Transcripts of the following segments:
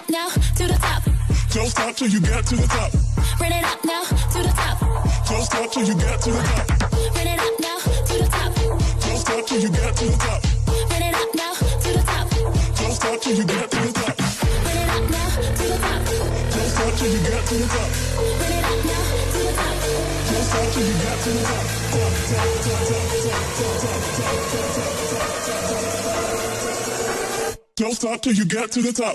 up now to the top. Don't stop till you get to the top. Bring it up now to the top. Don't stop till you get to the top. Bring it up now to the top. Don't stop till you get to the top. Bring it up now to the top. Don't stop till you get to the top. Bring it up now to the top. Don't stop till you get to the top. Bring it up now to the top. Don't stop till you get to the top. Don't stop till you get to the top.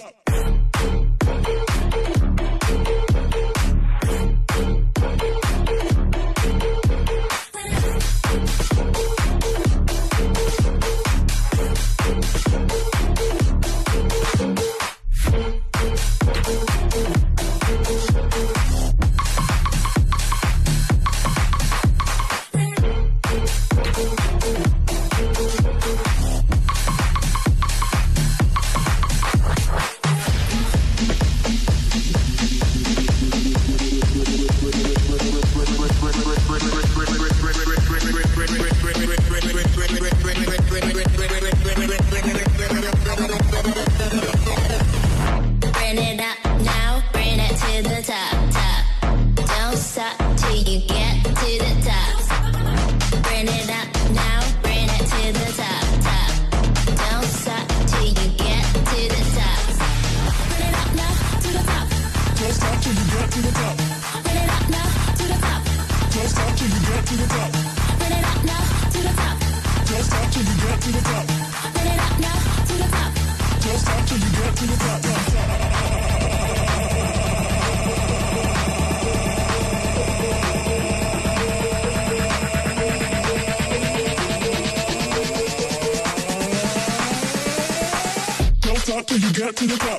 Till you get to the top.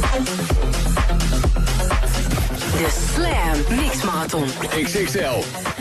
De Slam Mix Marathon. XXL.